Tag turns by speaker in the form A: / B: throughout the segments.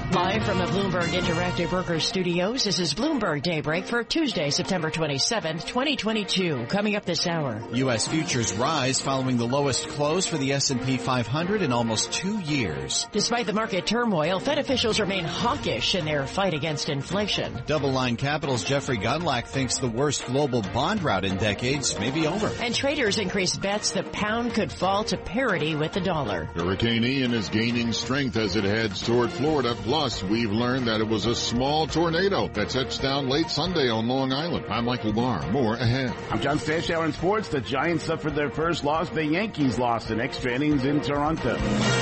A: Live from the Bloomberg Interactive Brokers Studios, this is Bloomberg Daybreak for Tuesday, September 27th, 2022. Coming up this hour.
B: U.S. futures rise following the lowest close for the S&P 500 in almost 2 years.
A: Despite the market turmoil, Fed officials remain hawkish in their fight against inflation.
B: DoubleLine Capital's Jeffrey Gundlach thinks the worst global bond rout in decades may be over.
A: And traders increase bets the pound could fall to parity with the dollar.
C: Hurricane Ian is gaining strength as it heads toward Florida. Plus, we've learned that it was a small tornado that touched down late Sunday on Long Island. I'm Michael Barr. More ahead.
D: I'm John Stashower in sports. The Giants suffered their first loss. The Yankees lost in extra innings in Toronto.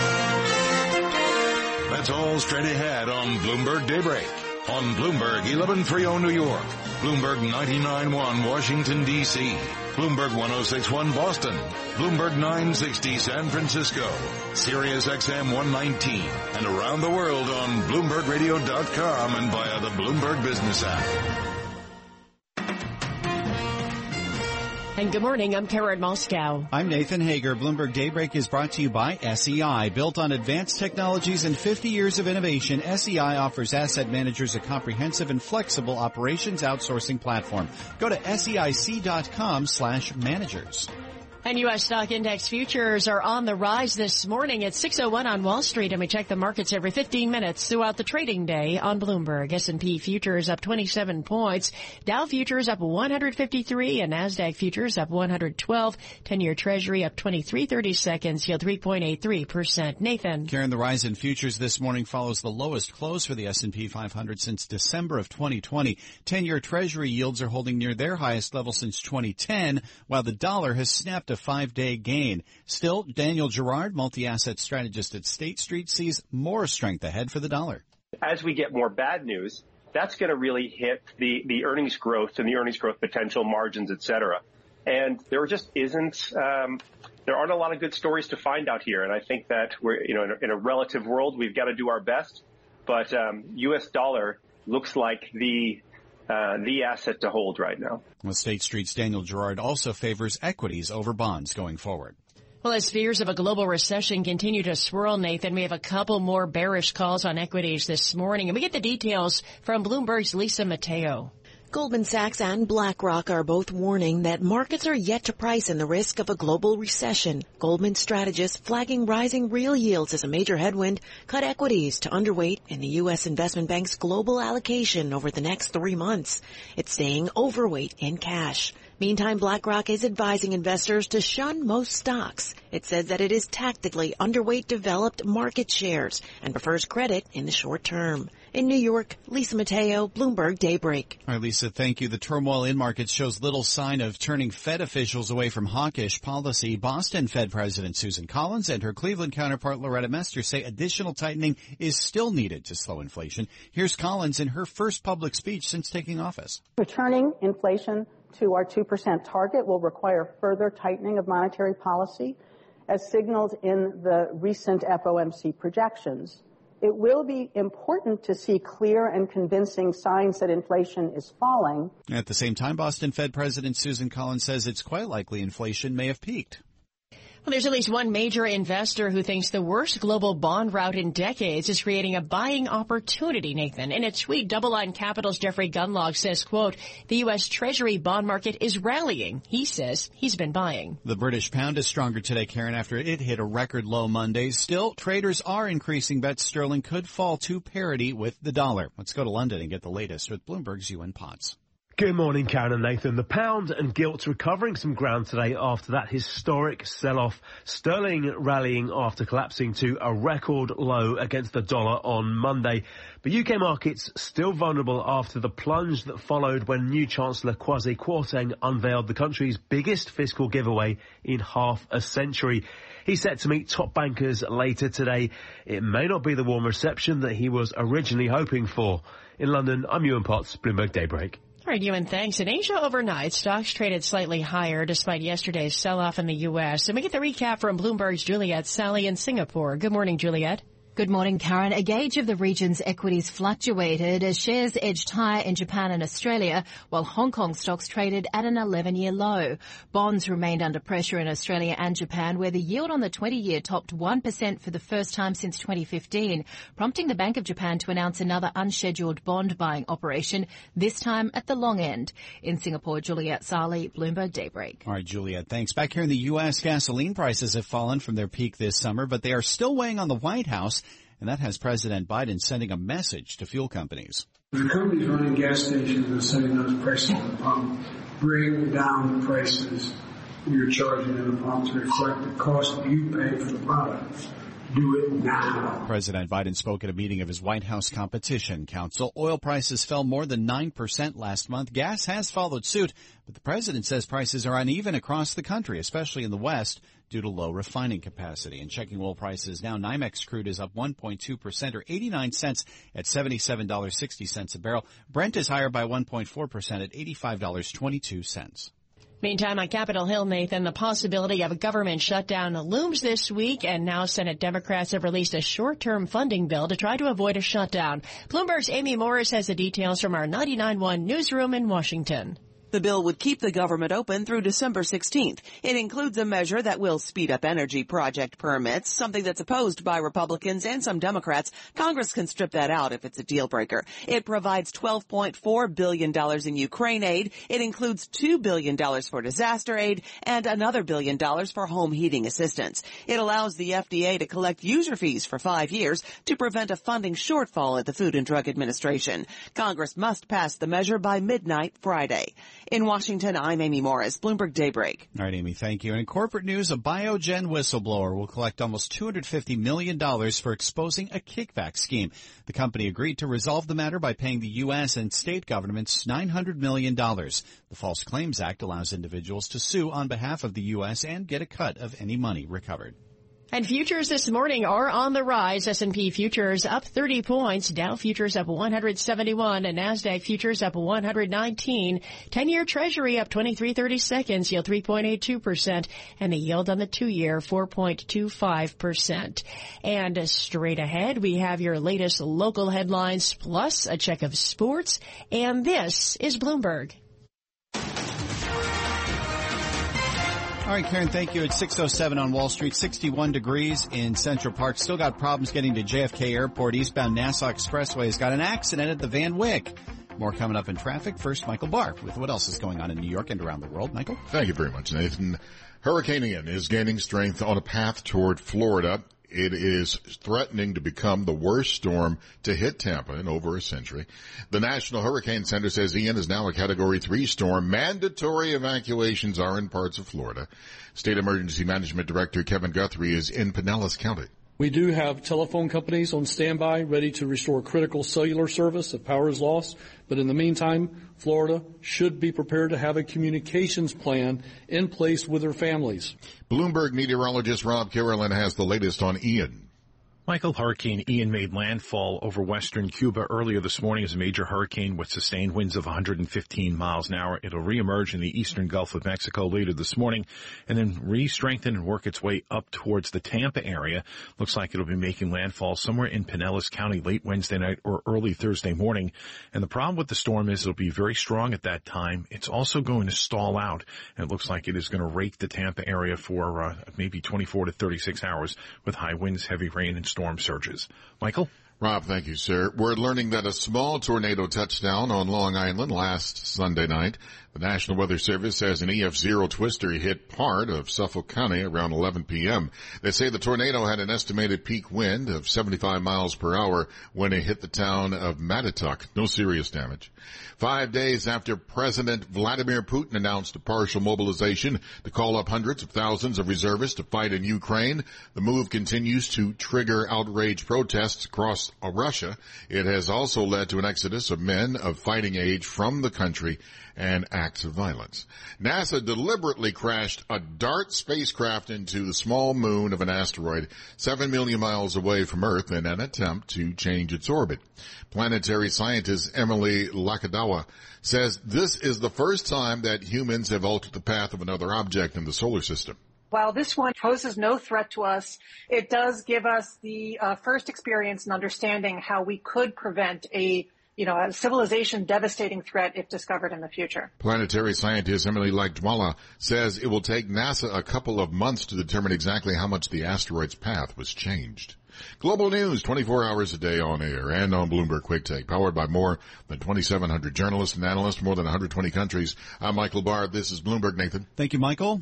E: That's all straight ahead on Bloomberg Daybreak. On Bloomberg 1130 New York, Bloomberg 99.1 Washington, D.C., Bloomberg 106.1 Boston, Bloomberg 960 San Francisco, Sirius XM 119, and around the world on BloombergRadio.com and via the Bloomberg Business app.
A: And good morning, I'm Karen Moscow.
B: I'm Nathan Hager. Bloomberg Daybreak is brought to you by SEI. Built on advanced technologies and 50 years of innovation, SEI offers asset managers a comprehensive and flexible operations outsourcing platform. Go to SEIC.com/managers.
A: And U.S. stock index futures are on the rise this morning at 6:01 on Wall Street, and we check the markets every 15 minutes throughout the trading day on Bloomberg. S&P futures up 27 points, Dow futures up 153, and NASDAQ futures up 112. 10-year Treasury up 23 seconds, yield 3.83%. Nathan.
B: Karen, the rise in futures this morning follows the lowest close for the S&P 500 since December of 2020. 10-year Treasury yields are holding near their highest level since 2010, while the dollar has snapped a 5-day gain. Still, Daniel Gerard, multi-asset strategist at State Street, sees more strength ahead for the dollar.
F: As we get more bad news, that's going to really hit the earnings growth and the earnings growth potential, margins, et cetera. And there just isn't, there aren't a lot of good stories to find out here. And I think that we're, in a relative world, we've got to do our best. But U.S. dollar looks like the asset to hold right now.
B: Well, State Street's Daniel Gerard also favors equities over bonds going forward.
A: Well, as fears of a global recession continue to swirl, Nathan, we have a couple more bearish calls on equities this morning. And we get the details from Bloomberg's Lisa Mateo.
G: Goldman Sachs and BlackRock are both warning that markets are yet to price in the risk of a global recession. Goldman strategists flagging rising real yields as a major headwind cut equities to underweight in the U.S. investment bank's global allocation over the next 3 months. It's staying overweight in cash. Meantime, BlackRock is advising investors to shun most stocks. It says that it is tactically underweight developed market shares and prefers credit in the short term. In New York, Lisa Mateo, Bloomberg Daybreak.
B: All right, Lisa, thank you. The turmoil in markets shows little sign of turning Fed officials away from hawkish policy. Boston Fed President Susan Collins and her Cleveland counterpart Loretta Mester say additional tightening is still needed to slow inflation. Here's Collins in her first public speech since taking office.
H: Returning inflation to our 2% target will require further tightening of monetary policy, as signaled in the recent FOMC projections. It will be important to see clear and convincing signs that inflation is falling.
B: At the same time, Boston Fed President Susan Collins says it's quite likely inflation may have peaked.
A: Well, there's at least one major investor who thinks the worst global bond rout in decades is creating a buying opportunity, Nathan. In a tweet, DoubleLine Capital's Jeffrey Gundlach says, quote, the U.S. Treasury bond market is rallying. He says he's been buying.
B: The British pound is stronger today, Karen, after it hit a record low Monday. Still, traders are increasing bets sterling could fall to parity with the dollar. Let's go to London and get the latest with Bloomberg's Ewan Potts.
I: Good morning, Karen and Nathan. The pound and gilt's recovering some ground today after that historic sell-off. Sterling rallying after collapsing to a record low against the dollar on Monday. But UK markets still vulnerable after the plunge that followed when new Chancellor Kwasi Kwarteng unveiled the country's biggest fiscal giveaway in half a century. He's set to meet top bankers later today. It may not be the warm reception that he was originally hoping for. In London, I'm Ewan Potts, Bloomberg Daybreak.
A: All right, Ewan, thanks. In Asia overnight, stocks traded slightly higher despite yesterday's sell-off in the U.S. And we get the recap from Bloomberg's Juliet Sally in Singapore. Good morning, Juliet.
J: Good morning, Karen. A gauge of the region's equities fluctuated as shares edged higher in Japan and Australia, while Hong Kong stocks traded at an 11-year low. Bonds remained under pressure in Australia and Japan, where the yield on the 20-year topped 1% for the first time since 2015, prompting the Bank of Japan to announce another unscheduled bond buying operation, this time at the long end. In Singapore, Juliet Sali, Bloomberg Daybreak.
B: All right, Juliet, thanks. Back here in the U.S., gasoline prices have fallen from their peak this summer, but they are still weighing on the White House. And that has President Biden sending a message to fuel companies.
K: The companies running gas stations and setting those prices at the pump, bring down the prices you're charging at the pump to reflect the cost you pay for the product. Do it now.
B: President Biden spoke at a meeting of his White House Competition Council. Oil prices fell more than 9% last month. Gas has followed suit, but the president says prices are uneven across the country, especially in the West, due to low refining capacity. And checking oil prices now, NYMEX crude is up 1.2% or 89 cents at $77.60 a barrel. Brent is higher by 1.4% at $85.22.
A: Meantime, on Capitol Hill, Nathan, the possibility of a government shutdown looms this week, and now Senate Democrats have released a short-term funding bill to try to avoid a shutdown. Bloomberg's Amy Morris has the details from our 99.1 newsroom in Washington.
L: The bill would keep the government open through December 16th. It includes a measure that will speed up energy project permits, something that's opposed by Republicans and some Democrats. Congress can strip that out if it's a deal breaker. It provides $12.4 billion in Ukraine aid. It includes $2 billion for disaster aid and another $1 billion for home heating assistance. It allows the FDA to collect user fees for 5 years to prevent a funding shortfall at the Food and Drug Administration. Congress must pass the measure by midnight Friday. In Washington, I'm Amy Morris, Bloomberg Daybreak.
B: All right, Amy, thank you. And in corporate news, a Biogen whistleblower will collect almost $250 million for exposing a kickback scheme. The company agreed to resolve the matter by paying the U.S. and state governments $900 million. The False Claims Act allows individuals to sue on behalf of the U.S. and get a cut of any money recovered.
A: And futures this morning are on the rise. S&P futures up 30 points. Dow futures up 171. And NASDAQ futures up 119. 10-year Treasury up 23/30 seconds, yield 3.82%. And the yield on the 2-year 4.25%. And straight ahead, we have your latest local headlines plus a check of sports. And this is Bloomberg.
B: All right, Karen, thank you. It's 6:07 on Wall Street, 61 degrees in Central Park. Still got problems getting to JFK Airport. Eastbound Nassau Expressway has got an accident at the Van Wyck. More coming up in traffic. First, Michael Barr with what else is going on in New York and around the world. Michael?
C: Thank you very much, Nathan. Hurricane Ian is gaining strength on a path toward Florida. It is threatening to become the worst storm to hit Tampa in over a century. The National Hurricane Center says Ian is now a Category 3 storm. Mandatory evacuations are in parts of Florida. State Emergency Management Director Kevin Guthrie is in Pinellas County.
M: We do have telephone companies on standby ready to restore critical cellular service if power is lost. But in the meantime, Florida should be prepared to have a communications plan in place with their families.
C: Bloomberg meteorologist Rob Carolyn has the latest on Ian.
N: Michael, Hurricane Ian made landfall over western Cuba earlier this morning as a major hurricane with sustained winds of 115 miles an hour. It'll reemerge in the eastern Gulf of Mexico later this morning and then re-strengthen and work its way up towards the Tampa area. Looks like it'll be making landfall somewhere in Pinellas County late Wednesday night or early Thursday morning. And the problem with the storm is it'll be very strong at that time. It's also going to stall out, and it looks like it is going to rake the Tampa area for maybe 24 to 36 hours with high winds, heavy rain, and storm surges. Michael?
C: Rob, thank you, sir. We're learning that a small tornado touched down on Long Island last Sunday night. The National Weather Service says an EF0 twister hit part of Suffolk County around 11 p.m. They say the tornado had an estimated peak wind of 75 miles per hour when it hit the town of Mattituck. No serious damage. 5 days after President Vladimir Putin announced a partial mobilization to call up hundreds of thousands of reservists to fight in Ukraine, the move continues to trigger outraged protests across Russia. It has also led to an exodus of men of fighting age from the country and acts of violence. NASA deliberately crashed a DART spacecraft into the small moon of an asteroid 7 million miles away from Earth in an attempt to change its orbit. Planetary scientist Emily Lakadowa says this is the first time that humans have altered the path of another object in the solar system.
O: While this one poses no threat to us, it does give us the first experience in understanding how we could prevent a civilization devastating threat if discovered in the future.
C: Planetary scientist Emily Lakdawala says it will take NASA a couple of months to determine exactly how much the asteroid's path was changed. Global news 24 hours a day on air and on Bloomberg Quick Take, powered by more than 2,700 journalists and analysts from more than 120 countries. I'm Michael Barr. This is Bloomberg. Nathan.
B: Thank you, Michael.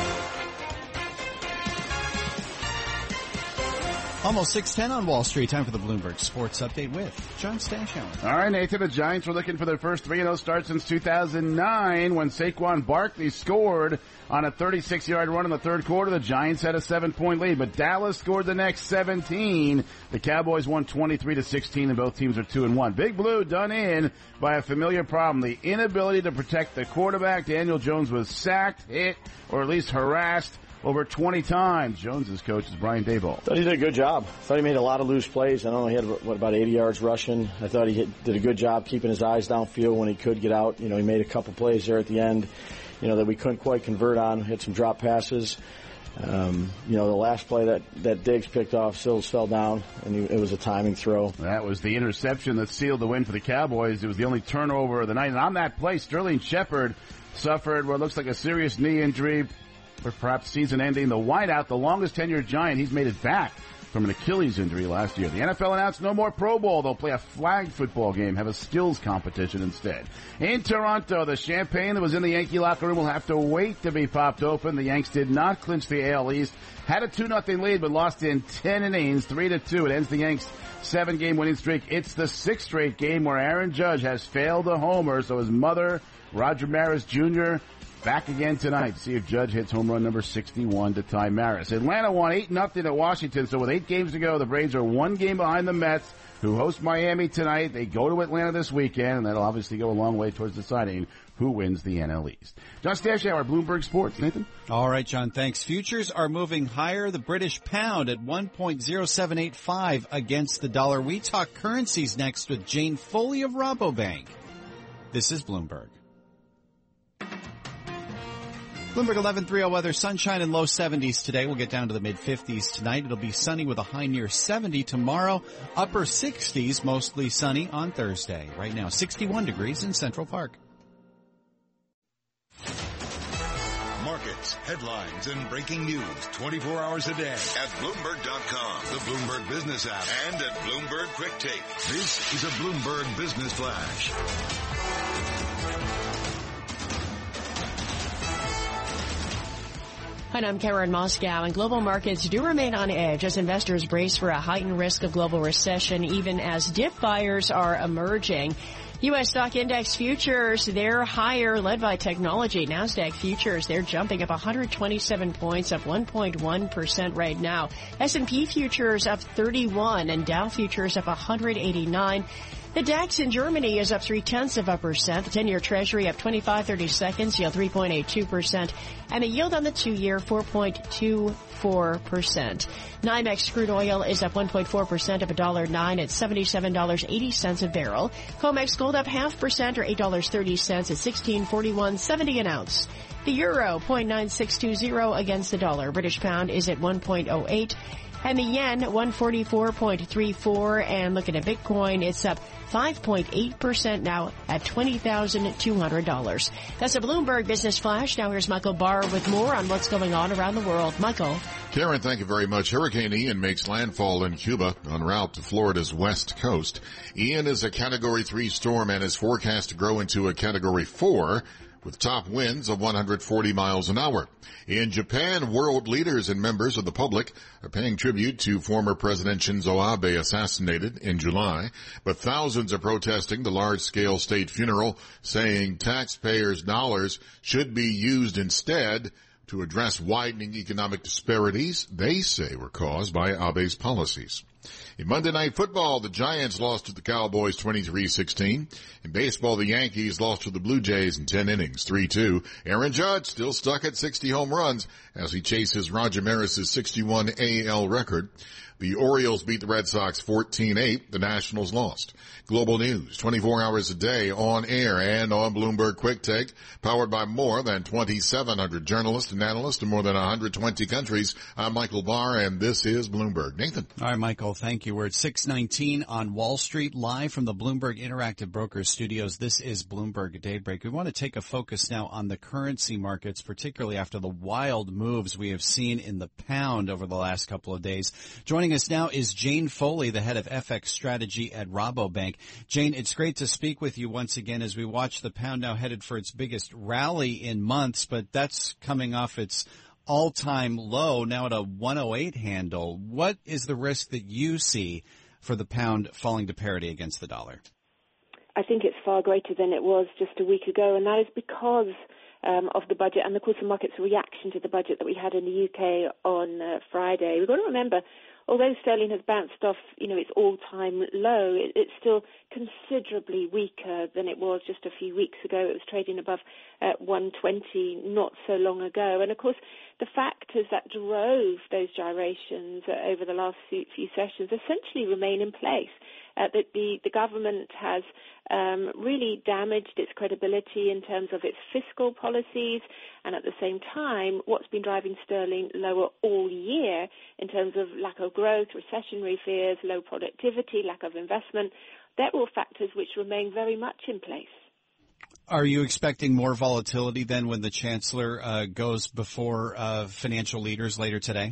B: Almost 6:10 on Wall Street. Time for the Bloomberg Sports Update with John Stashower.
D: All right, Nathan, the Giants were looking for their first 3-0 start since 2009 when Saquon Barkley scored on a 36-yard run in the third quarter. The Giants had a 7-point lead, but Dallas scored the next 17. The Cowboys won 23-16, and both teams are 2-1. Big Blue done in by a familiar problem, the inability to protect the quarterback. Daniel Jones was sacked, hit, or at least harassed over 20 times. Jones's coach is Brian Daboll.
P: Thought he did a good job. Thought he made a lot of loose plays. I don't know, he had, about 80 yards rushing. I thought he did a good job keeping his eyes downfield when he could get out. He made a couple plays there at the end, that we couldn't quite convert on. Had some drop passes. The last play that Diggs picked off, Sills fell down, and it was a timing throw.
D: That was the interception that sealed the win for the Cowboys. It was the only turnover of the night. And on that play, Sterling Shepard suffered what looks like a serious knee injury, or perhaps season-ending. The wideout, the longest-tenured Giant, he's made it back from an Achilles injury last year. The NFL announced no more Pro Bowl. They'll play a flag football game, have a skills competition instead. In Toronto, the champagne that was in the Yankee locker room will have to wait to be popped open. The Yanks did not clinch the AL East. Had a 2-0 lead, but lost in 10 innings, 3-2. It ends the Yanks' 7-game winning streak. It's the 6th straight game where Aaron Judge has failed a homer, so his mother, Roger Maris Jr., back again tonight to see if Judge hits home run number 61 to tie Maris. Atlanta won 8-0 at Washington, so with 8 games to go, the Braves are 1 game behind the Mets, who host Miami tonight. They go to Atlanta this weekend, and that'll obviously go a long way towards deciding who wins the NL East. John Stashower, Bloomberg Sports. Nathan?
B: All right, John, thanks. Futures are moving higher. The British pound at 1.0785 against the dollar. We talk currencies next with Jane Foley of Rabobank. This is Bloomberg. Bloomberg 11:30 weather, sunshine and low 70s today. We'll get down to the mid-50s tonight. It'll be sunny with a high near 70 tomorrow. Upper 60s, mostly sunny on Thursday. Right now, 61 degrees in Central Park.
E: Markets, headlines, and breaking news 24 hours a day at Bloomberg.com, the Bloomberg Business app, and at Bloomberg Quick Take. This is a Bloomberg Business Flash.
A: And I'm Karen Moscow, and global markets do remain on edge as investors brace for a heightened risk of global recession, even as dip buyers are emerging. U.S. stock index futures, they're higher, led by technology. NASDAQ futures, they're jumping up 127 points, up 1.1% right now. S&P futures up 31, and Dow futures up 189. The DAX in Germany is up 0.3%. The 10-year Treasury up 25/32, yield 3.82%, and the yield on the 2-year 4.24%. NYMEX crude oil is up 1.4%, up $1.09 at $77.80 a barrel. COMEX gold up 0.5% or $8.30 at $16.4170 an ounce. The euro 0.9620 against the dollar. British pound is at 1.08. And the yen, 144.34. And looking at Bitcoin, it's up 5.8% now at $20,200. That's a Bloomberg Business Flash. Now here's Michael Barr with more on what's going on around the world. Michael.
C: Karen, thank you very much. Hurricane Ian makes landfall in Cuba en route to Florida's west coast. Ian is a Category 3 storm and is forecast to grow into a Category 4 with top winds of 140 miles an hour. In Japan, world leaders and members of the public are paying tribute to former President Shinzo Abe, assassinated in July, but thousands are protesting the large-scale state funeral, saying taxpayers' dollars should be used instead to address widening economic disparities they say were caused by Abe's policies. In Monday Night Football, the Giants lost to the Cowboys 23-16. In baseball, the Yankees lost to the Blue Jays in 10 innings, 3-2. Aaron Judge still stuck at 60 home runs as he chases Roger Maris' 61 AL record. The Orioles beat the Red Sox 14-8. The Nationals lost. Global news, 24 hours a day on air and on Bloomberg Quick Take, powered by more than 2,700 journalists and analysts in more than 120 countries. I'm Michael Barr, and this is Bloomberg. Nathan.
B: All right, Michael, thank you. We're at 6:19 on Wall Street, live from the Bloomberg Interactive Brokers Studios. This is Bloomberg Daybreak. We want to take a focus now on the currency markets, particularly after the wild moves we have seen in the pound over the last couple of days. Joining us now is Jane Foley, the head of FX strategy at Rabobank. Jane, it's great to speak with you once again as we watch the pound now headed for its biggest rally in months, but that's coming off its all-time low, now at a 108 handle. What is the risk that you see for the pound falling to parity against the dollar?
Q: I think it's far greater than it was just a week ago, and that is because of the budget and, of course, the market's reaction to the budget that we had in the UK on Friday. We've got to remember, although sterling has bounced off, its all-time low, it's still considerably weaker than it was just a few weeks ago. It was trading above 120 not so long ago. And, of course, the factors that drove those gyrations over the last few sessions essentially remain in place. That the government has really damaged its credibility in terms of its fiscal policies, and at the same time, what's been driving sterling lower all year in terms of lack of growth, recessionary fears, low productivity, lack of investment, they're all factors which remain very much in place.
B: Are you expecting more volatility then when the Chancellor goes before financial leaders later today?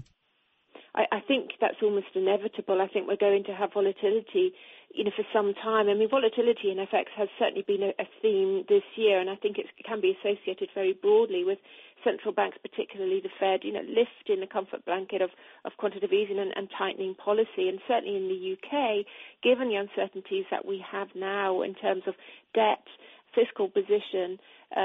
Q: I think that's almost inevitable. I think we're going to have volatility, for some time. I mean, volatility in FX has certainly been a theme this year, and I think it can be associated very broadly with central banks, particularly the Fed, lifting the comfort blanket of quantitative easing and tightening policy. And certainly in the UK, given the uncertainties that we have now in terms of debt, fiscal position,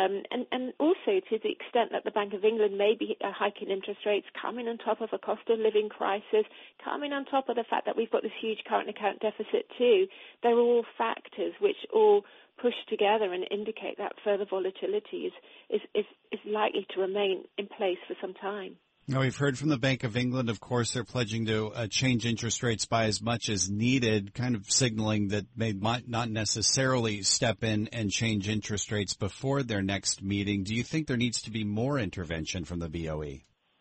Q: and also to the extent that the Bank of England may be hiking interest rates, coming on top of a cost of living crisis, coming on top of the fact that we've got this huge current account deficit too. They're all factors which all push together and indicate that further volatility is likely to remain in place for some time.
B: Now, we've heard from the Bank of England, of course, they're pledging to change interest rates by as much as needed, kind of signaling that they might not necessarily step in and change interest rates before their next meeting. Do you think there needs to be more intervention from the BOE?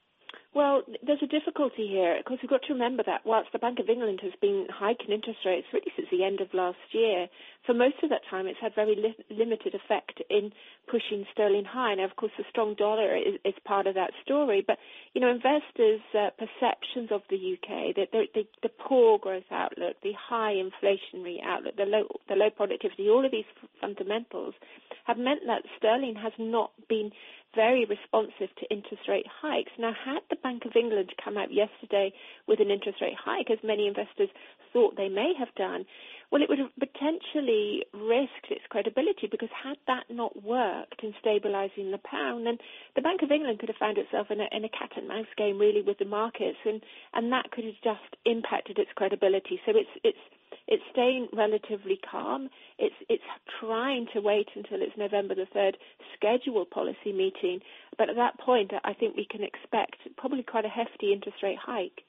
Q: Well, there's a difficulty here. Of course, we've got to remember that whilst the Bank of England has been hiking interest rates really since the end of last year, for most of that time it's had very limited effect in pushing sterling high. Now, of course, the strong dollar is part of that story, but, investors' perceptions of the UK, the poor growth outlook, the high inflationary outlook, the low productivity, all of these fundamentals have meant that sterling has not been very responsive to interest rate hikes. Now, had the Bank of England come out yesterday with an interest rate hike, as many investors thought they may have done, well, it would have potentially risked its credibility, because had that not worked in stabilising the pound, then the Bank of England could have found itself in a cat and mouse game really with the markets, and that could have just impacted its credibility. So it's staying relatively calm. It's trying to wait until its November the 3rd scheduled policy meeting. But at that point, I think we can expect probably quite a hefty interest rate hike.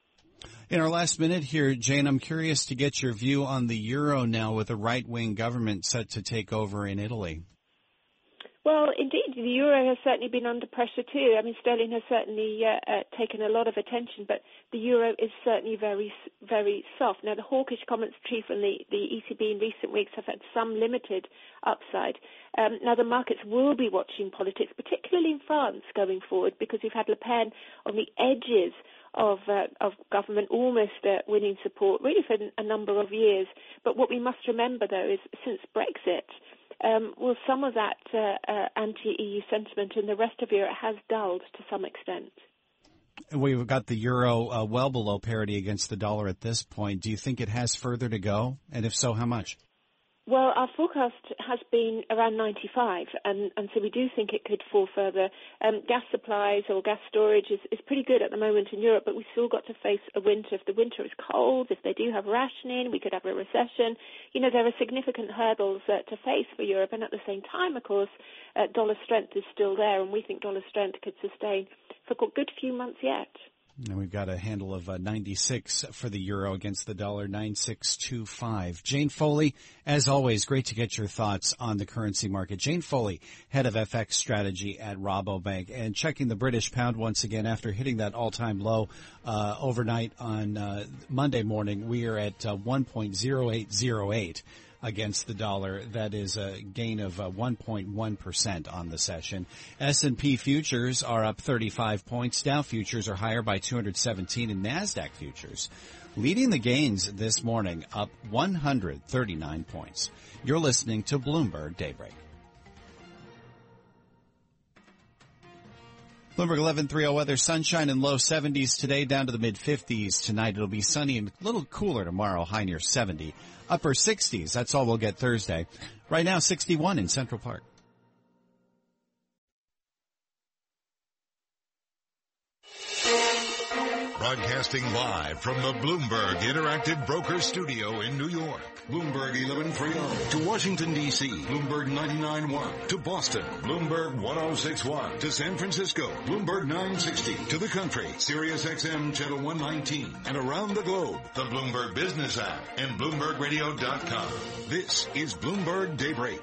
B: In our last minute here, Jane, I'm curious to get your view on the euro now with a right-wing government set to take over in Italy.
Q: Well, indeed, the euro has certainly been under pressure too. I mean, sterling has certainly taken a lot of attention, but the euro is certainly very, very soft. Now, the hawkish commentary from the ECB in recent weeks have had some limited upside. Now, the markets will be watching politics, particularly in France going forward, because we've had Le Pen on the edges of government almost winning support really for a number of years. But what we must remember, though, is since Brexit, some of that anti-EU sentiment in the rest of Europe has dulled to some extent.
B: We've got the euro well below parity against the dollar at this point. Do you think it has further to go? And if so, how much?
Q: Well, our forecast has been around 95, and so we do think it could fall further. Gas supplies or gas storage is pretty good at the moment in Europe, but we've still got to face a winter. If the winter is cold, if they do have rationing, we could have a recession. There are significant hurdles to face for Europe, and at the same time, of course, dollar strength is still there, and we think dollar strength could sustain for a good few months yet.
B: And we've got a handle of 96 for the euro against the dollar, 9625. Jane Foley, as always, great to get your thoughts on the currency market. Jane Foley, head of FX strategy at Rabobank, and checking the British pound once again after hitting that all-time low overnight on Monday morning. We are at 1.0808. against the dollar. That is a gain of 1.1% on the session. S&P futures are up 35 points. Dow futures are higher by 217, and NASDAQ futures leading the gains this morning, up 139 points. You're listening to Bloomberg Daybreak. Bloomberg 11:30 weather, sunshine and low 70s today, down to the mid-50s tonight. It'll be sunny and a little cooler tomorrow, high near 70. Upper 60s, that's all we'll get Thursday. Right now, 61 in Central Park.
E: Broadcasting live from the Bloomberg Interactive Broker Studio in New York. Bloomberg 1130 to Washington, D.C. Bloomberg 99.1 to Boston. Bloomberg 106.1 to San Francisco. Bloomberg 960 to the country. Sirius XM Channel 119. And around the globe, the Bloomberg Business app and BloombergRadio.com. This is Bloomberg Daybreak.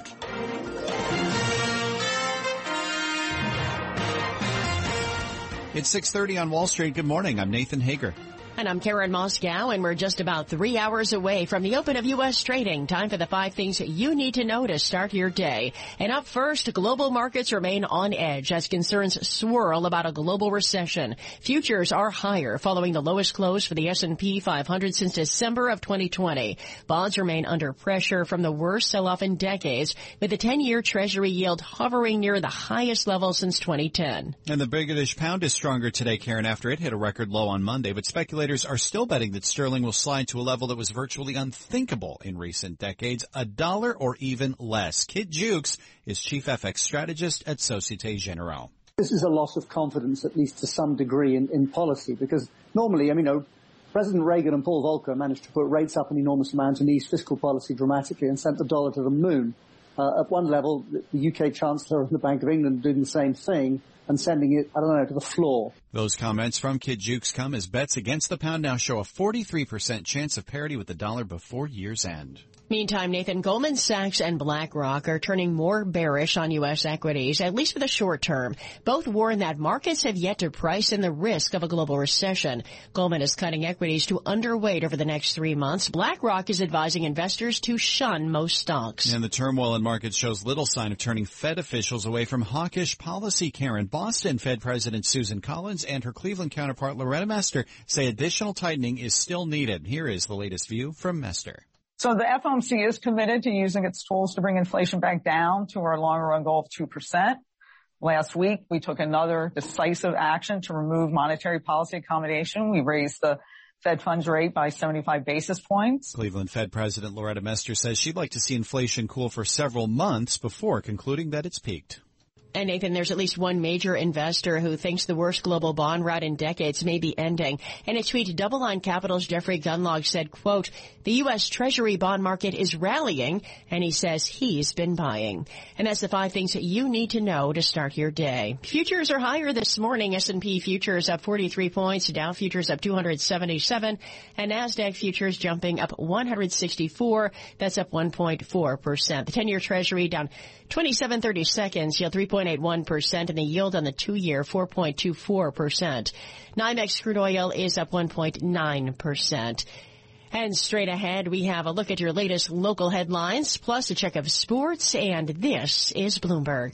B: It's 6:30 on Wall Street. Good morning. I'm Nathan Hager.
A: And I'm Karen Moscow, and we're just about 3 hours away from the open of U.S. trading. Time for the 5 things you need to know to start your day. And up first, global markets remain on edge as concerns swirl about a global recession. Futures are higher following the lowest close for the S&P 500 since December of 2020. Bonds remain under pressure from the worst sell-off in decades, with the 10-year Treasury yield hovering near the highest level since 2010.
B: And the British pound is stronger today, Karen, after it hit a record low on Monday, but speculators are still betting that sterling will slide to a level that was virtually unthinkable in recent decades, $1 or even less. Kit Jukes is chief FX strategist at Societe Generale.
R: This is a loss of confidence, at least to some degree, in policy, because normally, President Reagan and Paul Volcker managed to put rates up an enormous amount and ease fiscal policy dramatically and sent the dollar to the moon. At one level, the UK Chancellor and the Bank of England doing the same thing and sending it, to the floor.
B: Those comments from Kit Jukes come as bets against the pound now show a 43% chance of parity with the dollar before year's end.
A: Meantime, Nathan, Goldman Sachs and BlackRock are turning more bearish on U.S. equities, at least for the short term. Both warn that markets have yet to price in the risk of a global recession. Goldman is cutting equities to underweight over the next 3 months. BlackRock is advising investors to shun most stocks.
B: And the turmoil in markets shows little sign of turning Fed officials away from hawkish policy, Karen. Boston Fed President Susan Collins and her Cleveland counterpart Loretta Mester say additional tightening is still needed. Here is the latest view from Mester.
S: So the FOMC is committed to using its tools to bring inflation back down to our longer run goal of 2%. Last week, we took another decisive action to remove monetary policy accommodation. We raised the Fed funds rate by 75 basis points.
B: Cleveland Fed President Loretta Mester says she'd like to see inflation cool for several months before concluding that it's peaked.
A: And Nathan, there's at least one major investor who thinks the worst global bond rout in decades may be ending. In a tweet, DoubleLine Capital's Jeffrey Gunlog said, quote, the U.S. Treasury bond market is rallying, and he says he's been buying. And that's the 5 things that you need to know to start your day. Futures are higher this morning. S&P futures up 43 points, Dow futures up 277, and NASDAQ futures jumping up 164. That's up 1.4%. The 10-year Treasury down 27.30 seconds, yield 3.81%, and the yield on the 2-year 4.24%. NYMEX crude oil is up 1.9%. And straight ahead, we have a look at your latest local headlines, plus a check of sports, and this is Bloomberg.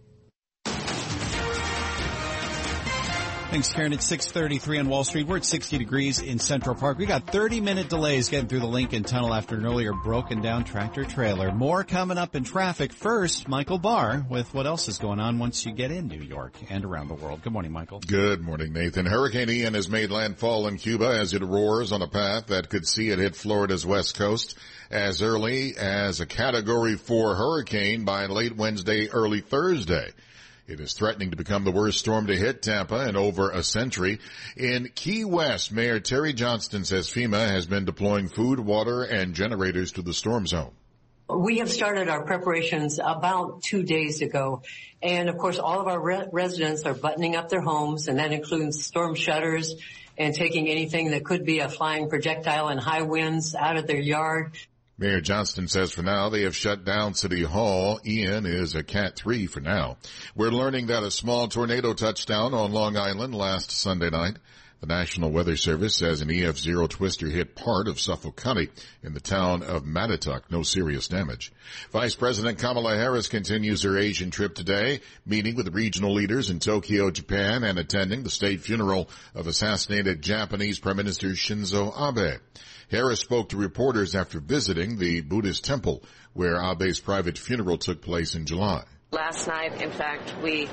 B: Thanks, Karen. It's 6:33 on Wall Street. We're at 60 degrees in Central Park. We got 30-minute delays getting through the Lincoln Tunnel after an earlier broken down tractor trailer. More coming up in traffic. First, Michael Barr with what else is going on once you get in New York and around the world. Good morning, Michael.
C: Good morning, Nathan. Hurricane Ian has made landfall in Cuba as it roars on a path that could see it hit Florida's west coast as early as a Category 4 hurricane by late Wednesday, early Thursday. It is threatening to become the worst storm to hit Tampa in over a century. In Key West, Mayor Terry Johnston says FEMA has been deploying food, water, and generators to the storm zone.
T: We have started our preparations about 2 days ago. And, of course, all of our residents are buttoning up their homes, and that includes storm shutters and taking anything that could be a flying projectile in high winds out of their yard.
C: Mayor Johnston says for now they have shut down City Hall. Ian is a Cat 3 for now. We're learning that a small tornado touched down on Long Island last Sunday night. The National Weather Service says an EF0 twister hit part of Suffolk County in the town of Mattituck. No serious damage. Vice President Kamala Harris continues her Asian trip today, meeting with regional leaders in Tokyo, Japan, and attending the state funeral of assassinated Japanese Prime Minister Shinzo Abe. Harris spoke to reporters after visiting the Buddhist temple where Abe's private funeral took place in July.
U: Last night, in fact, we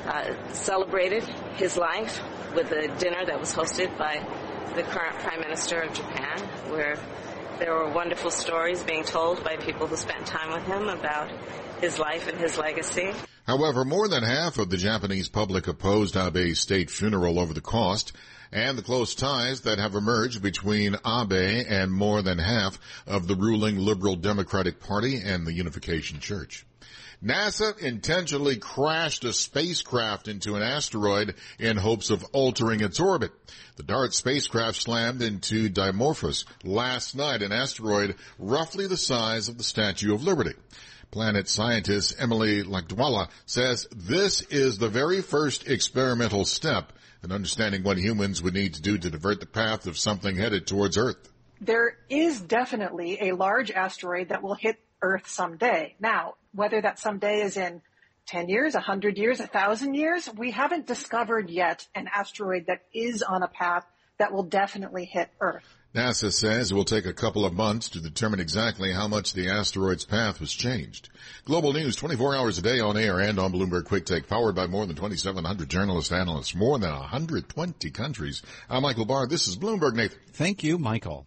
U: celebrated his life with a dinner that was hosted by the current Prime Minister of Japan, where there were wonderful stories being told by people who spent time with him about his life and his legacy.
C: However, more than half of the Japanese public opposed Abe's state funeral over the cost and the close ties that have emerged between Abe and more than half of the ruling Liberal Democratic Party and the Unification Church. NASA intentionally crashed a spacecraft into an asteroid in hopes of altering its orbit. The DART spacecraft slammed into Dimorphos last night, an asteroid roughly the size of the Statue of Liberty. Planet scientist Emily Lakdawala says this is the very first experimental step in understanding what humans would need to do to divert the path of something headed towards Earth.
O: There is definitely a large asteroid that will hit Earth someday. Now, whether that someday is in 10 years, 100 years, 1,000 years, we haven't discovered yet an asteroid that is on a path that will definitely hit Earth.
C: NASA says it will take a couple of months to determine exactly how much the asteroid's path was changed. Global news 24 hours a day on air and on Bloomberg Quick Take, powered by more than 2,700 journalists, analysts, more than 120 countries. I'm Michael Barr. This is Bloomberg, Nathan.
B: Thank you, Michael.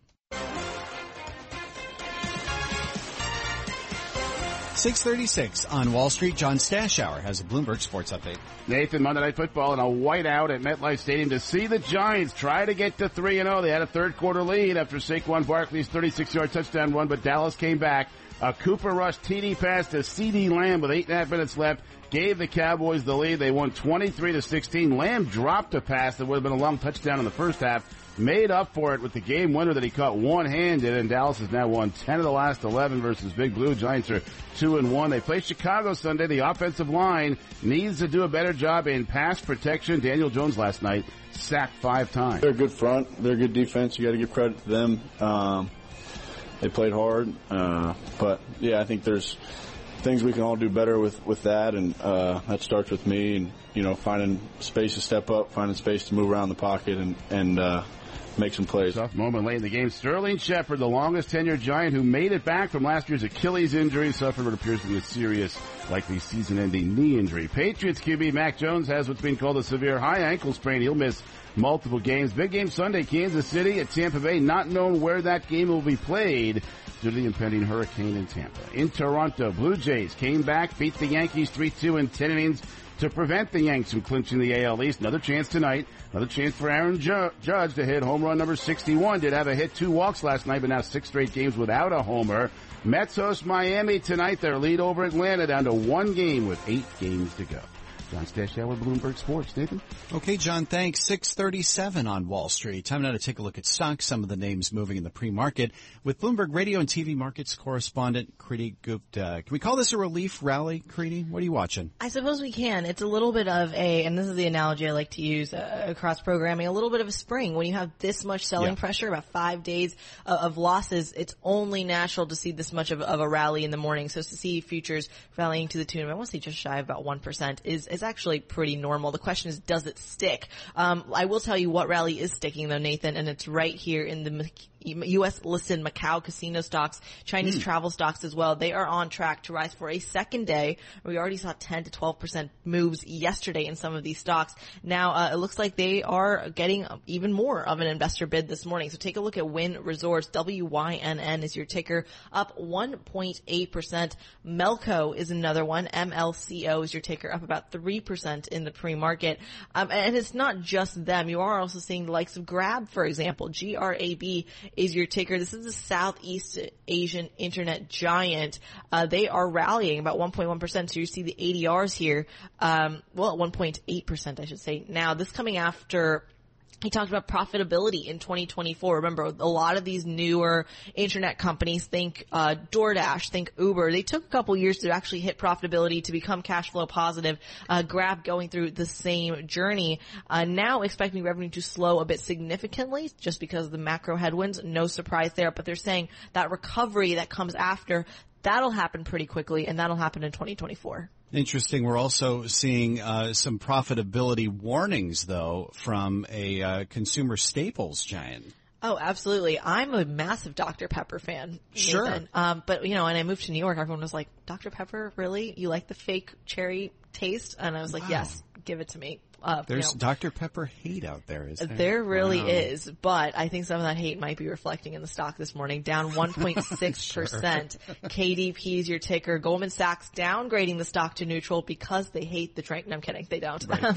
B: 6:36 on Wall Street. John Stashower has a Bloomberg Sports Update.
D: Nathan, Monday Night Football and a whiteout at MetLife Stadium to see the Giants try to get to 3-0. They had a third quarter lead after Saquon Barkley's 36-yard touchdown run, but Dallas came back. A Cooper Rush TD pass to CeeDee Lamb with 8.5 minutes left gave the Cowboys the lead. They won 23-16. Lamb dropped a pass that would have been a long touchdown in the first half. Made up for it with the game winner that he caught one-handed, and Dallas has now won 10 of the last 11 versus Big Blue. Giants are 2-1. They play Chicago Sunday. The offensive line needs to do a better job in pass protection. Daniel Jones last night sacked 5 times.
V: They're a good front. They're a good defense. You got to give credit to them. They played hard, but yeah, I think there's things we can all do better with that, and that starts with me, and finding space to step up, finding space to move around the pocket, and make some plays.
D: Tough moment late in the game. Sterling Shepard, the longest tenured Giant who made it back from last year's Achilles injury, suffered what appears to be a serious, likely season-ending knee injury. Patriots QB Mac Jones has what's being called a severe high ankle sprain. He'll miss multiple games. Big game Sunday, Kansas City at Tampa Bay. Not known where that game will be played due to the impending hurricane in Tampa. In Toronto, Blue Jays came back, beat the Yankees 3-2 in 10 innings to prevent the Yanks from clinching the AL East. Another chance tonight. Another chance for Aaron Judge to hit home run number 61. Did have a hit, 2 walks last night, but now 6 straight games without a homer. Mets host Miami tonight. Their lead over Atlanta down to 1 game with 8 games to go. John Stashower, Bloomberg Sports. Nathan?
B: Okay, John, thanks. 6:37 on Wall Street. Time now to take a look at stocks, some of the names moving in the pre-market with Bloomberg Radio and TV markets correspondent Kriti Gupta. Can we call this a relief rally, Kriti? What are you watching?
W: I suppose we can. It's a little bit of and this is the analogy I like to use across programming, a little bit of a spring. When you have this much selling pressure, about 5 days of losses, it's only natural to see this much of a rally in the morning. So to see futures rallying to the tune of, I want to say just shy of about 1% is actually pretty normal. The question is, does it stick? I will tell you what rally is sticking though, Nathan, and it's right here in the U.S. listed Macau casino stocks, Chinese travel stocks as well. They are on track to rise for a second day. We already saw 10 to 12% moves yesterday in some of these stocks. Now, it looks like they are getting even more of an investor bid this morning. So take a look at Wynn Resorts. WYNN is your ticker, up 1.8%. Melco is another one. MLCO is your ticker, up about 3%. 3% in the pre-market. And it's not just them. You are also seeing the likes of Grab, for example. GRAB is your ticker. This is the Southeast Asian internet giant. They are rallying about 1.1%. So you see the ADRs here, 1.8%, I should say. Now, this coming after he talked about profitability in 2024. Remember, a lot of these newer internet companies, think DoorDash, think Uber, they took a couple years to actually hit profitability, to become cash flow positive. Grab going through the same journey. Now expecting revenue to slow a bit significantly just because of the macro headwinds. No surprise there, but they're saying that recovery that comes after, that'll happen pretty quickly, and that'll happen in 2024.
B: Interesting. We're also seeing some profitability warnings, though, from a consumer staples giant.
W: Oh, absolutely. I'm a massive Dr. Pepper fan.
B: Sure.
W: Nathan. But, when I moved to New York, everyone was like, Dr. Pepper, really? You like the fake cherry taste? And I was like, yes, give it to me.
B: There's Dr. Pepper hate out there, isn't there?
W: There really is, but I think some of that hate might be reflecting in the stock this morning, down 1.6%. KDP is your ticker. Goldman Sachs downgrading the stock to neutral because they hate the drink. No, I'm kidding. They don't. Right.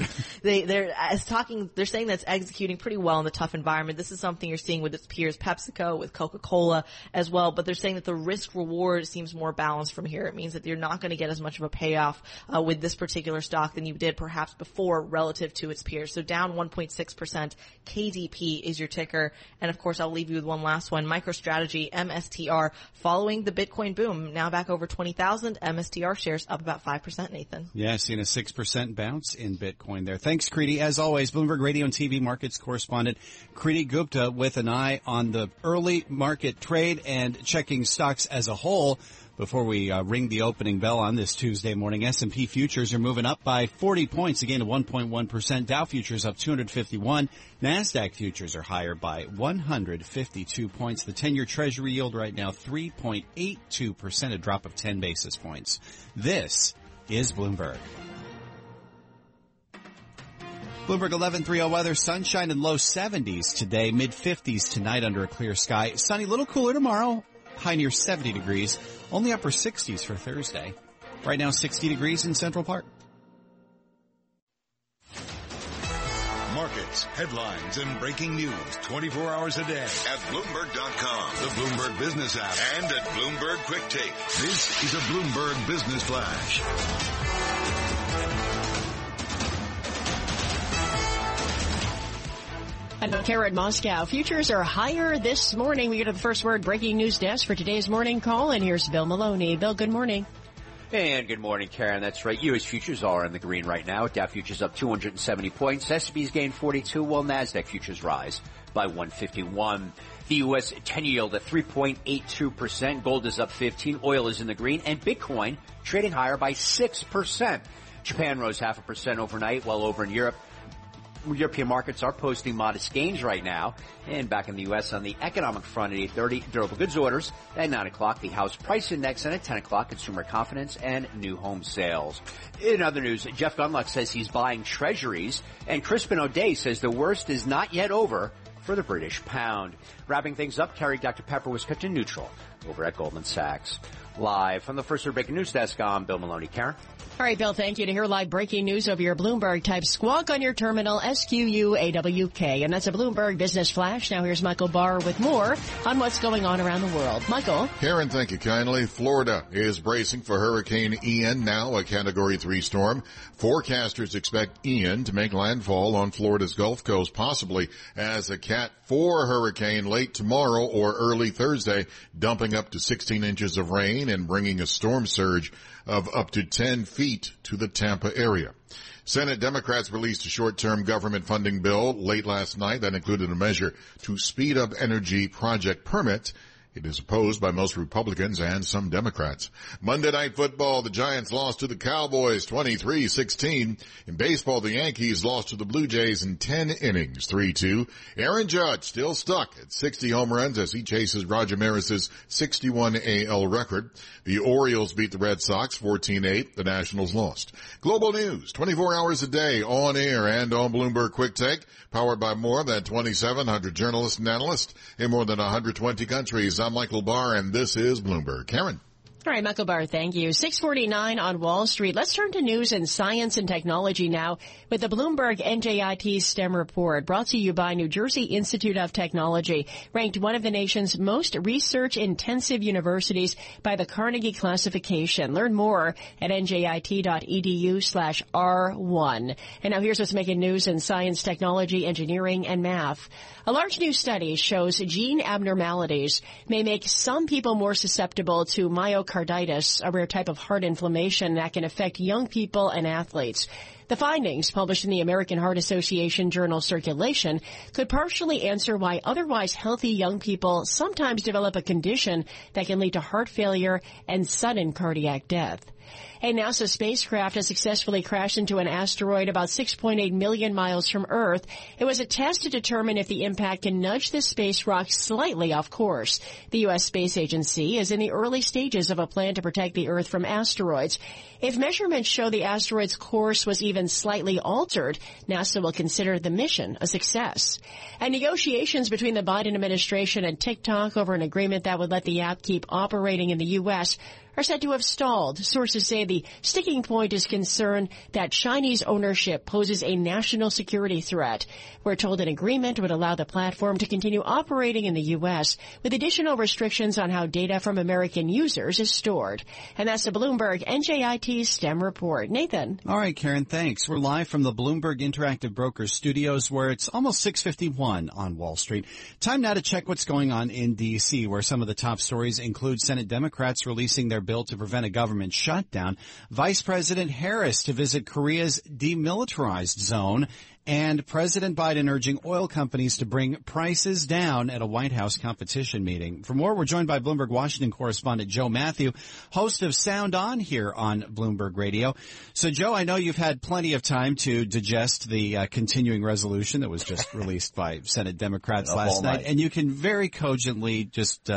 W: They're saying that's executing pretty well in the tough environment. This is something you're seeing with its peers, PepsiCo, with Coca-Cola as well, but they're saying that the risk reward seems more balanced from here. It means that you're not going to get as much of a payoff with this particular stock than you did perhaps before relative to its peers. So down 1.6%. KDP is your ticker. And of course, I'll leave you with one last one. MicroStrategy, MSTR, following the Bitcoin boom, now back over 20,000. MSTR shares up about 5%, Nathan.
B: Yeah, seeing a 6% bounce in Bitcoin there. Thanks, Kriti. As always, Bloomberg Radio and TV markets correspondent Kriti Gupta with an eye on the early market trade and checking stocks as a whole. Before we ring the opening bell on this Tuesday morning, S&P futures are moving up by 40 points, a gain of 1.1%. Dow futures up 251. NASDAQ futures are higher by 152 points. The 10-year Treasury yield right now 3.82%, a drop of 10 basis points. This is Bloomberg. Bloomberg 11:30 weather, sunshine and low 70s today, mid-50s tonight under a clear sky. Sunny, a little cooler tomorrow. High near 70 degrees, only upper 60s for Thursday. Right now, 60 degrees in Central Park.
E: Markets, headlines, and breaking news 24 hours a day at Bloomberg.com, the Bloomberg Business app, and at Bloomberg Quick Take. This is a Bloomberg Business Flash.
A: I'm Karen Moscow. Futures are higher this morning. We go to the First Word breaking news desk for today's morning call, and here's Bill Maloney. Bill, good morning.
F: And good morning, Karen. That's right. U.S. futures are in the green right now. Dow futures up 270 points. S&P's gained 42, while NASDAQ futures rise by 151. The U.S. 10-year yield at 3.82%. Gold is up 15. Oil is in the green. And Bitcoin trading higher by 6%. Japan rose 0.5% overnight, while over in Europe, European markets are posting modest gains right now. And back in the U.S. on the economic front at 8:30, durable goods orders. At 9 o'clock, the house price index, and at 10 o'clock, consumer confidence and new home sales. In other news, Jeff Gundlach says he's buying treasuries, and Crispin O'Day says the worst is not yet over for the British pound. Wrapping things up, Kerry Dr. Pepper was cut to neutral over at Goldman Sachs. Live from the First Word breaking news desk, I'm Bill Maloney. Karen?
A: All right, Bill, thank you. To hear live breaking news over your Bloomberg, type squawk on your terminal, SQUAWK. And that's a Bloomberg Business Flash. Now here's Michael Barr with more on what's going on around the world. Michael.
C: Karen, thank you kindly. Florida is bracing for Hurricane Ian, now a Category 3 storm. Forecasters expect Ian to make landfall on Florida's Gulf Coast, possibly as a Cat 4 hurricane late tomorrow or early Thursday, dumping up to 16 inches of rain and bringing a storm surge of up to 10 feet to the Tampa area. Senate Democrats released a short-term government funding bill late last night that included a measure to speed up energy project permits. It is opposed by most Republicans and some Democrats. Monday Night Football, the Giants lost to the Cowboys 23-16. In baseball, the Yankees lost to the Blue Jays in 10 innings, 3-2. Aaron Judge still stuck at 60 home runs as he chases Roger Maris's 61 AL record. The Orioles beat the Red Sox 14-8. The Nationals lost. Global news, 24 hours a day, on air and on Bloomberg Quick Take, powered by more than 2,700 journalists and analysts in more than 120 countries. I'm Michael Barr, and this is Bloomberg. Karen.
A: All right, Michael Barr, thank you. 6:49 on Wall Street. Let's turn to news in science and technology now with the Bloomberg NJIT STEM report, brought to you by New Jersey Institute of Technology, ranked one of the nation's most research-intensive universities by the Carnegie Classification. Learn more at njit.edu/R1. And now here's what's making news in science, technology, engineering, and math. A large new study shows gene abnormalities may make some people more susceptible to myocarditis, a rare type of heart inflammation that can affect young people and athletes. The findings, published in the American Heart Association journal Circulation, could partially answer why otherwise healthy young people sometimes develop a condition that can lead to heart failure and sudden cardiac death. A NASA spacecraft has successfully crashed into an asteroid about 6.8 million miles from Earth. It was a test to determine if the impact can nudge the space rock slightly off course. The U.S. Space Agency is in the early stages of a plan to protect the Earth from asteroids. If measurements show the asteroid's course was even slightly altered, NASA will consider the mission a success. And negotiations between the Biden administration and TikTok over an agreement that would let the app keep operating in the U.S. are said to have stalled. Sources say the sticking point is concern that Chinese ownership poses a national security threat. We're told an agreement would allow the platform to continue operating in the U.S. with additional restrictions on how data from American users is stored. And that's the Bloomberg NJIT STEM report. Nathan.
B: All right, Karen, thanks. We're live from the Bloomberg Interactive Brokers studios where it's almost 6:51 on Wall Street. Time now to check what's going on in D.C., where some of the top stories include Senate Democrats releasing their bill to prevent a government shutdown, Vice President Harris to visit Korea's demilitarized zone, and President Biden urging oil companies to bring prices down at a White House competition meeting. For more, we're joined by Bloomberg Washington correspondent Joe Matthew, host of Sound On here on Bloomberg Radio. So, Joe, I know you've had plenty of time to digest the continuing resolution that was just released by Senate Democrats last night, and you can very cogently just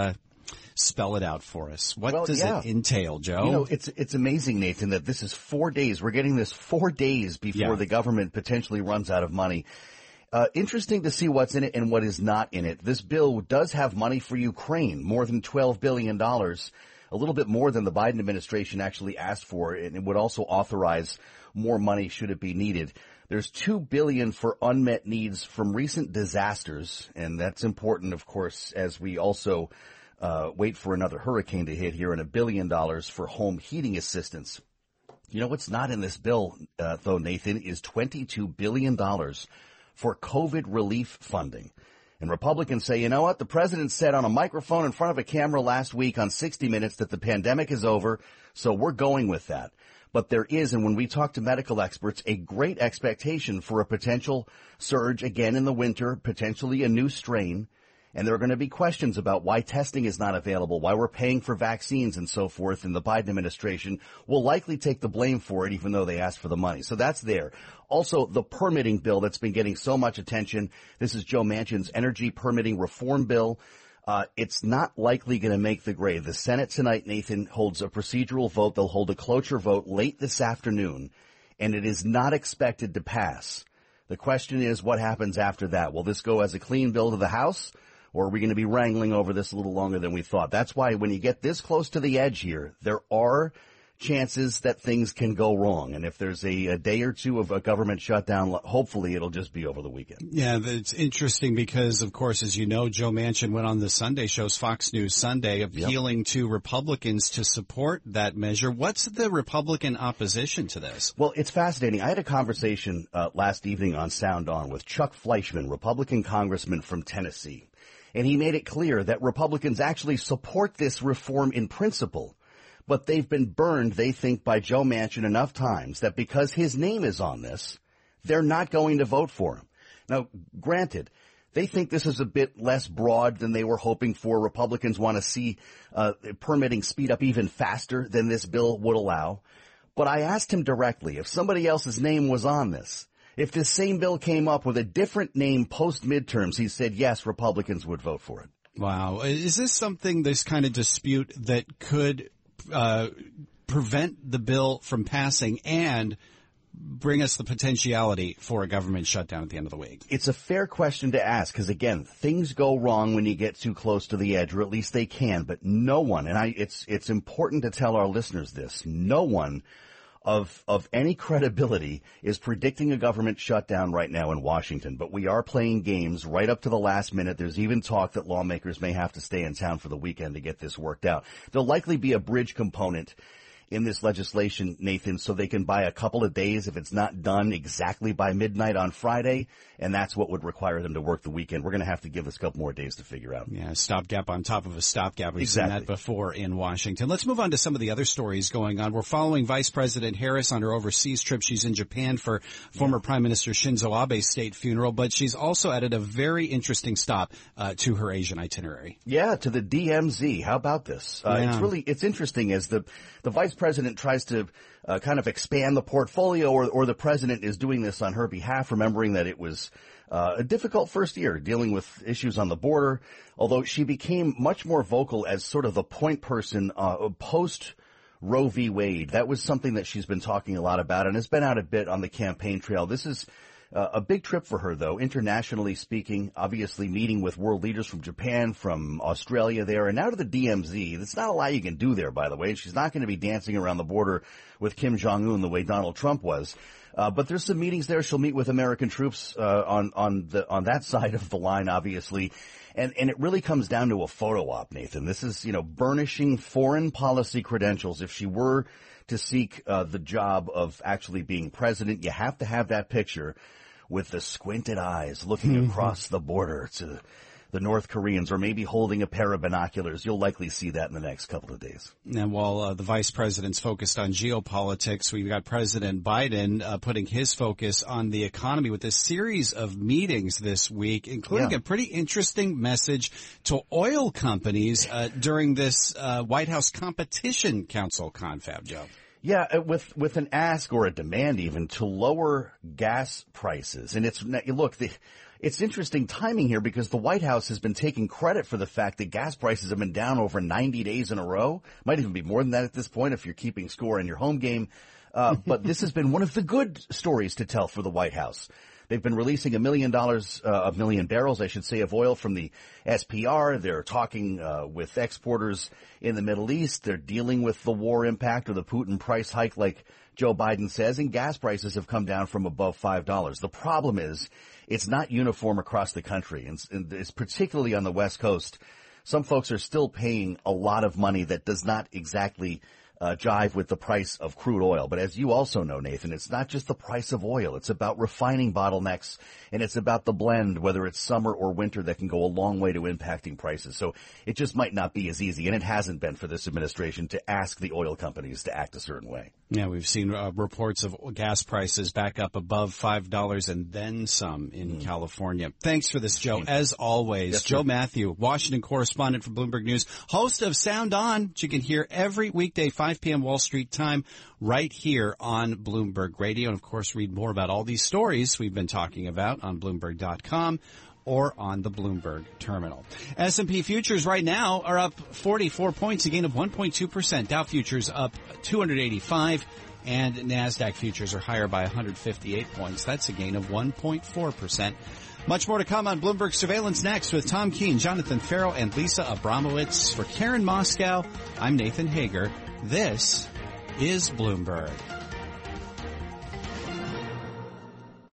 B: spell it out for us. What does it entail, Joe?
G: You know, it's amazing, Nathan, that this is 4 days. We're getting this 4 days before the government potentially runs out of money. Interesting to see what's in it and what is not in it. This bill does have money for Ukraine, more than $12 billion, a little bit more than the Biden administration actually asked for, and it would also authorize more money should it be needed. There's $2 billion for unmet needs from recent disasters, and that's important, of course, as we also wait for another hurricane to hit here, and $1 billion for home heating assistance. You know what's not in this bill, though, Nathan, is $22 billion for COVID relief funding. And Republicans say, you know what, the president said on a microphone in front of a camera last week on 60 Minutes that the pandemic is over, so we're going with that. But there is, and when we talk to medical experts, a great expectation for a potential surge again in the winter, potentially a new strain. And there are going to be questions about why testing is not available, why we're paying for vaccines and so forth, and the Biden administration will likely take the blame for it, even though they asked for the money. So that's there. Also, the permitting bill that's been getting so much attention. This is Joe Manchin's energy permitting reform bill. It's not likely going to make the grade. The Senate tonight, Nathan, holds a procedural vote. They'll hold a cloture vote late this afternoon, and it is not expected to pass. The question is, what happens after that? Will this go as a clean bill to the House? Or are we going to be wrangling over this a little longer than we thought? That's why when you get this close to the edge here, there are chances that things can go wrong. And if there's a day or two of a government shutdown, hopefully it'll just be over the weekend.
B: Yeah, it's interesting because, of course, as you know, Joe Manchin went on the Sunday shows, Fox News Sunday, appealing to Republicans to support that measure. What's the Republican opposition to this?
G: Well, it's fascinating. I had a conversation last evening on Sound On with Chuck Fleischman, Republican congressman from Tennessee. And he made it clear that Republicans actually support this reform in principle, but they've been burned, they think, by Joe Manchin enough times that because his name is on this, they're not going to vote for him. Now, granted, they think this is a bit less broad than they were hoping for. Republicans want to see permitting speed up even faster than this bill would allow. But I asked him directly, if somebody else's name was on this, if this same bill came up with a different name post-midterms, he said, yes, Republicans would vote for it.
B: Wow. Is this something, this kind of dispute, that could prevent the bill from passing and bring us the potentiality for a government shutdown at the end of the week?
G: It's a fair question to ask because, again, things go wrong when you get too close to the edge, or at least they can. But no one, and it's important to tell our listeners this, no one of any credibility is predicting a government shutdown right now in Washington. But we are playing games right up to the last minute. There's even talk that lawmakers may have to stay in town for the weekend to get this worked out. There'll likely be a bridge component in this legislation, Nathan, so they can buy a couple of days if it's not done exactly by midnight on Friday, and that's what would require them to work the weekend. We're going to have to give us a couple more days to figure out.
B: Yeah, stopgap on top of a stopgap. We've seen that before in Washington. Let's move on to some of the other stories going on. We're following Vice President Harris on her overseas trip. She's in Japan for former Prime Minister Shinzo Abe's state funeral, but she's also added a very interesting stop to her Asian itinerary.
G: Yeah, to the DMZ. How about this? It's interesting as the Vice President tries to kind of expand the portfolio, or the President is doing this on her behalf, remembering that it was a difficult first year dealing with issues on the border, although she became much more vocal as sort of the point person post Roe v. Wade. That was something that she's been talking a lot about and has been out a bit on the campaign trail. This is a big trip for her, though, internationally speaking, obviously meeting with world leaders from Japan, from Australia there, and now to the DMZ. There's not a lot you can do there, by the way. She's not going to be dancing around the border with Kim Jong-un the way Donald Trump was. But there's some meetings there. She'll meet with American troops on that side of the line, obviously. And it really comes down to a photo op, Nathan. This is, burnishing foreign policy credentials. If she were to seek the job of actually being president, you have to have that picture with the squinted eyes looking across the border to the North Koreans, or maybe holding a pair of binoculars. You'll likely see that in the next couple of days.
B: And while the vice president's focused on geopolitics, we've got President Biden putting his focus on the economy with a series of meetings this week, including a pretty interesting message to oil companies during this White House Competition Council confab, Joe.
G: Yeah, with an ask or a demand even to lower gas prices. And it's interesting timing here because the White House has been taking credit for the fact that gas prices have been down over 90 days in a row. Might even be more than that at this point if you're keeping score in your home game. But this has been one of the good stories to tell for the White House. They've been releasing $1 million barrels, I should say, of oil from the SPR. They're talking with exporters in the Middle East. They're dealing with the war impact or the Putin price hike, like Joe Biden says, and gas prices have come down from above $5. The problem is it's not uniform across the country, and it's particularly on the West Coast. Some folks are still paying a lot of money that does not exactly jive with the price of crude oil. But as you also know, Nathan, it's not just the price of oil. It's about refining bottlenecks, and it's about the blend, whether it's summer or winter, that can go a long way to impacting prices. So it just might not be as easy, and it hasn't been for this administration, to ask the oil companies to act a certain way.
B: Yeah, we've seen reports of gas prices back up above $5 and then some in California. Thanks for this, Joe. As always, yes, Joe Matthew, Washington correspondent for Bloomberg News, host of Sound On, which you can hear every weekday, 5 p.m. Wall Street time, right here on Bloomberg Radio. And, of course, read more about all these stories we've been talking about on Bloomberg.com or on the Bloomberg terminal. S&P futures right now are up 44 points, a gain of 1.2%. Dow futures up 285, and NASDAQ futures are higher by 158 points. That's a gain of 1.4%. Much more to come on Bloomberg Surveillance next with Tom Keene, Jonathan Farrell, and Lisa Abramowitz. For Karen Moscow, I'm Nathan Hager. This is Bloomberg.